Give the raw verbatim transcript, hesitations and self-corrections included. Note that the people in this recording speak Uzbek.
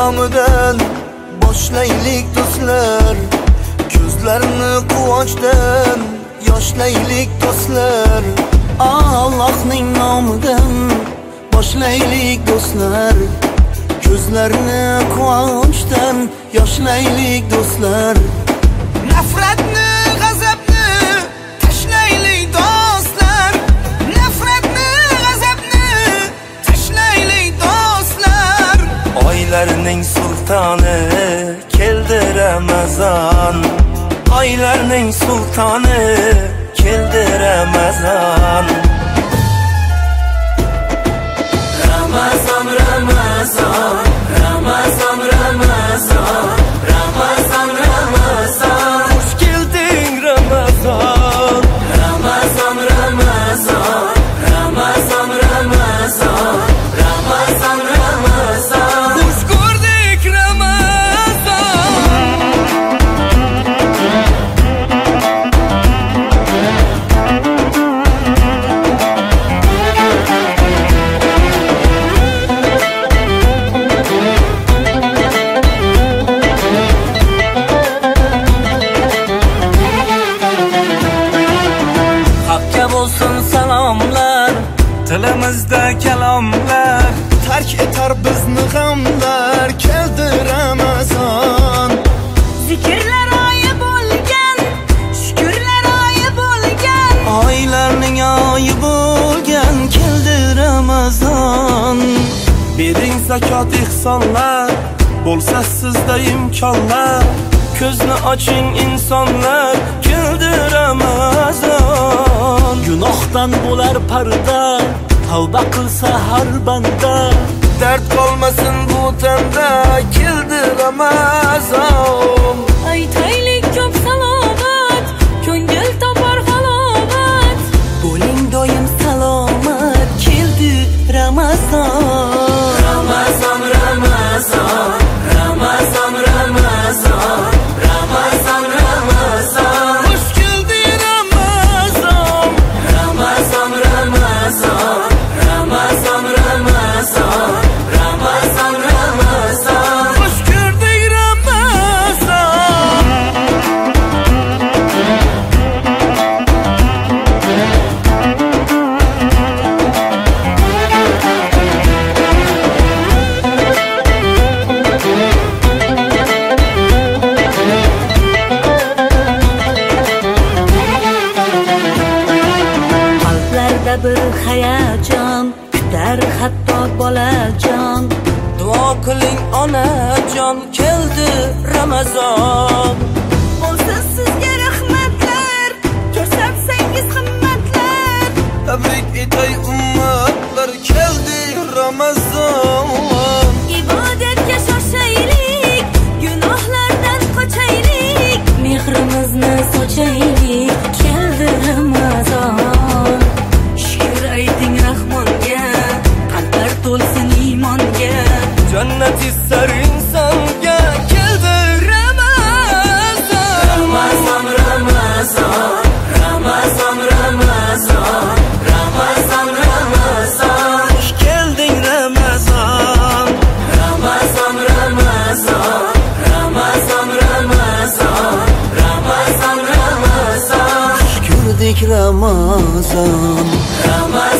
nomidan boshlaylik do'stlar, ko'zlarni quvonchdan yoshlaylik do'stlar. Allohning nomidan boshlaylik do'stlar, ko'zlarni quvonchdan yoshlaylik do'stlar. Nafratni, g'azabni tashlaylik do'stlar, nafratni, g'azabni tashlaylik do'stlar. Oylarning sultoni keldi Ramazon, oylarning sultoni keldi Ramazon. Ramazon, Ramazon, Ramazon, Ramazon, Ramazon, Ramazon. Xush kelding Ramazon. Ramazon, Ramazon, Ramazon, Ramazon, Ramazon, Ramazon. Xush ko'rdik Ramazon. Olsun salomlar, tilimizda kalomlar, tark etar bizni g'amlar. Keldi Ramazon, zikrlar oyi bo'lgan, shukrlar oyi bo'lgan, oylarning oyi bo'lgan. Keldi Ramazon, bering zakot ihsonlar, bo'lsa sizda imkonlar, ko'zni oching insonlar. Keldi Ramazon, gunohdan bo'lar parda, tavba qilsa har banda, dard qolmasin bu tanda. Keldi Ramazon, aytaylik ko'p salomat, ko'ngil topar halovat, bo'ling doim salomat. Keldi Ramazon. Ramazon, Ramazon, Ramazon, Ramazon, Ramazon, Ramazon. Xush kelding Ramazon. Ramazon, Ramazon, Ramazon, Ramazon, Ramazon, Ramazon. Xush ko'rdik Ramazon. Qalblarda bir hayajon kutar hatto bolajon. Duo qiling onajon, keldi Ramazon. Bo'lsa sizga rahmatlar, ko'rsatsangiz himmatlar, tabrik etay ummatlar. Keldi Ramazon, ibodatga shoshaylik, gunohlardan qochaylik, mehrimizni sochaylik. Keldi Ramazon, shukr ayting Rahmonga, qalblar to'lsin iymonga, jannati sar insonga. Keldi Ramazon. Ramazon, Ramazon, Ramazon, Ramazon, Ramazon, Ramazon. Xush kelding Ramazon. Ramazon, Ramazon, Ramazon, Ramazon, Ramazon, Ramazon. Xush ko'rdik Ramazon. Ramazon.